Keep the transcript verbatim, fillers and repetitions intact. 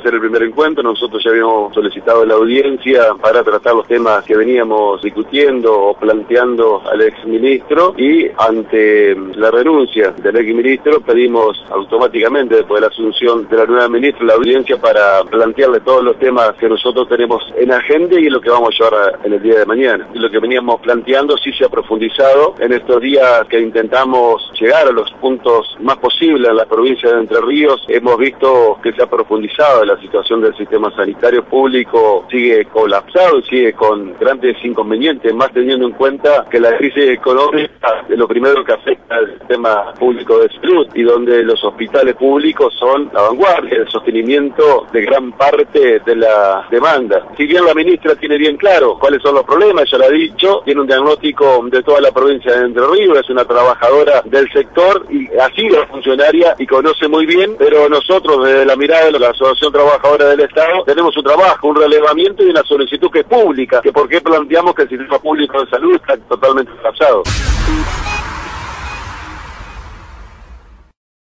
ser el primer encuentro. Nosotros ya habíamos solicitado la audiencia para tratar los temas que veníamos discutiendo o planteando al exministro, y ante la renuncia del exministro pedimos automáticamente, después de la asunción de la nueva ministra, la audiencia para plantearle todos los temas que nosotros tenemos en agenda y lo que vamos a llevar en el día de mañana. Y lo que veníamos planteando sí se ha profundizado en estos días que intentamos llegar a los puntos más posibles en la provincia de Entre Ríos. Hemos visto que se ha profundizado la situación del sistema sanitario público, sigue colapsado y sigue con grandes inconvenientes, más teniendo en cuenta que la crisis económica es lo primero que afecta al sistema público de salud, y donde los hospitales públicos son la vanguardia, el sostenimiento de gran parte de la demanda. Si bien la ministra tiene bien claro cuáles son los problemas, ya lo ha dicho, tiene un diagnóstico de toda la provincia de Entre Ríos, es una trabajadora del sector y ha sido funcionaria y conoce muy bien, pero nosotros desde la mirada de la Asociación Trabajadora del Estado tenemos un trabajo, un relevamiento y una solicitud que es pública, que por qué planteamos que el sistema público de salud está totalmente colapsado.